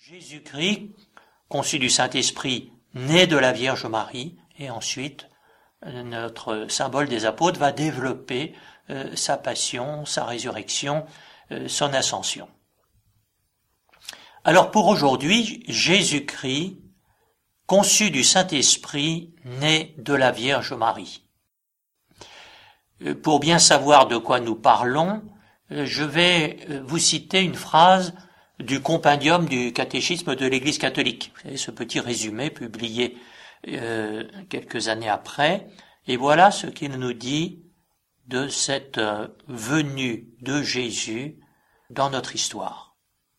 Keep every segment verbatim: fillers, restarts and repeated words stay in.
Jésus-Christ, conçu du Saint-Esprit, né de la Vierge Marie, et ensuite notre symbole des apôtres va développer euh, sa passion, sa résurrection, euh, son ascension. Alors pour aujourd'hui, Jésus-Christ, conçu du Saint-Esprit, né de la Vierge Marie. Euh, pour bien savoir de quoi nous parlons, euh, je vais vous citer une phrase du compendium du catéchisme de l'Église catholique. Vous savez, ce petit résumé publié euh, quelques années après. Et voilà ce qu'il nous dit de cette euh, venue de Jésus dans notre histoire.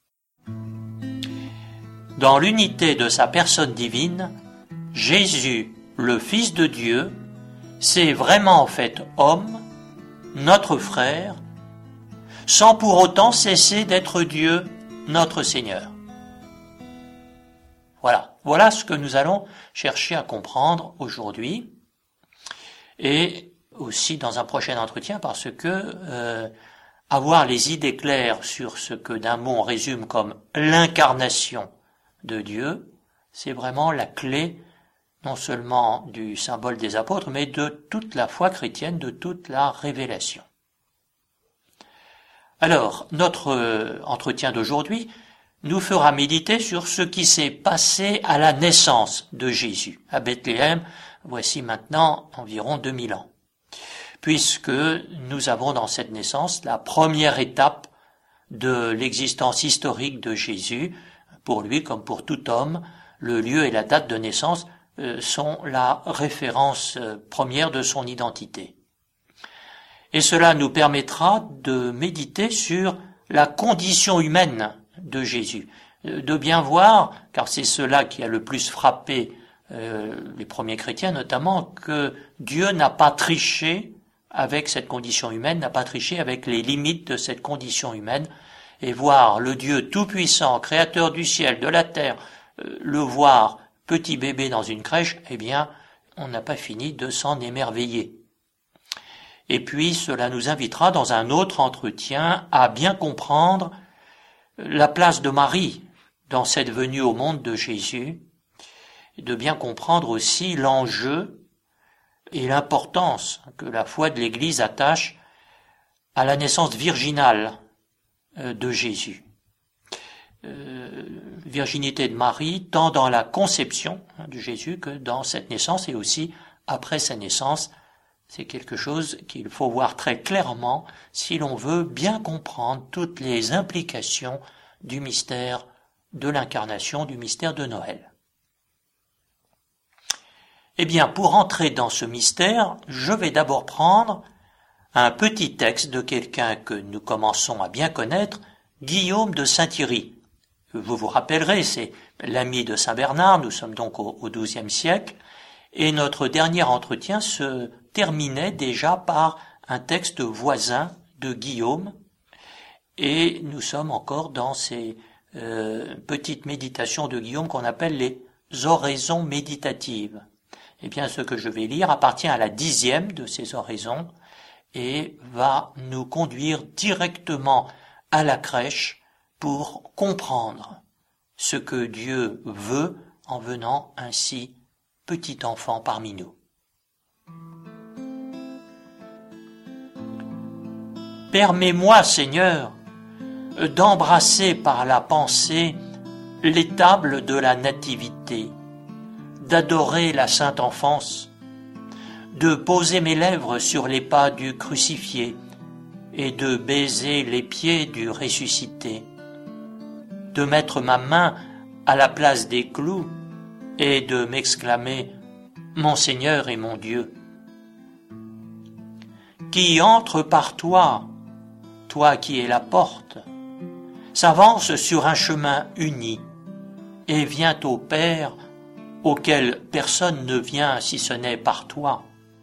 Dans l'unité de sa personne divine, Jésus, le Fils de Dieu, s'est vraiment fait homme, notre frère, sans pour autant cesser d'être Dieu, notre Seigneur. Voilà, voilà ce que nous allons chercher à comprendre aujourd'hui, et aussi dans un prochain entretien, parce que euh, avoir les idées claires sur ce que d'un mot on résume comme l'incarnation de Dieu, c'est vraiment la clé non seulement du symbole des apôtres, mais de toute la foi chrétienne, de toute la révélation. Alors, notre euh, entretien d'aujourd'hui nous fera méditer sur ce qui s'est passé à la naissance de Jésus, à Bethléem, voici maintenant environ deux mille ans. Puisque nous avons dans cette naissance la première étape de l'existence historique de Jésus. Pour lui, comme pour tout homme, le lieu et la date de naissance euh, sont la référence euh, première de son identité. Et cela nous permettra de méditer sur la condition humaine de Jésus, de bien voir, car c'est cela qui a le plus frappé euh, les premiers chrétiens notamment, que Dieu n'a pas triché avec cette condition humaine, n'a pas triché avec les limites de cette condition humaine, et voir le Dieu tout-puissant, créateur du ciel, de la terre, euh, le voir petit bébé dans une crèche, eh bien, on n'a pas fini de s'en émerveiller. Et puis, cela nous invitera dans un autre entretien à bien comprendre la place de Marie dans cette venue au monde de Jésus, et de bien comprendre aussi l'enjeu et l'importance que la foi de l'Église attache à la naissance virginale de Jésus. Euh, virginité de Marie, tant dans la conception de Jésus que dans cette naissance et aussi après sa naissance. C'est quelque chose qu'il faut voir très clairement si l'on veut bien comprendre toutes les implications du mystère de l'incarnation, du mystère de Noël. Eh bien, pour entrer dans ce mystère, je vais d'abord prendre un petit texte de quelqu'un que nous commençons à bien connaître, Guillaume de Saint-Thierry. Vous vous rappellerez, c'est l'ami de Saint Bernard, nous sommes donc au, au douzième siècle, et notre dernier entretien se terminait déjà par un texte voisin de Guillaume, et nous sommes encore dans ces euh, petites méditations de Guillaume qu'on appelle les oraisons méditatives. Eh bien, ce que je vais lire appartient à la dixième de ces oraisons et va nous conduire directement à la crèche pour comprendre ce que Dieu veut en venant ainsi petit enfant parmi nous. Permets-moi, Seigneur, d'embrasser par la pensée l'étable de la nativité, d'adorer la sainte enfance, de poser mes lèvres sur les pas du crucifié et de baiser les pieds du ressuscité, de mettre ma main à la place des clous et de m'exclamer « Mon Seigneur et mon Dieu ». Qui entre par toi, toi qui es la porte, s'avance sur un chemin uni et vient au Père auquel personne ne vient si ce n'est par toi.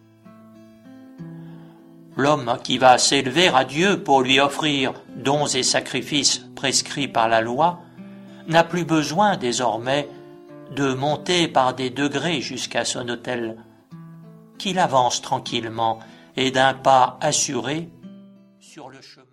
L'homme qui va s'élever à Dieu pour lui offrir dons et sacrifices prescrits par la loi n'a plus besoin désormais de monter par des degrés jusqu'à son autel, qu'il avance tranquillement et d'un pas assuré sur le chemin.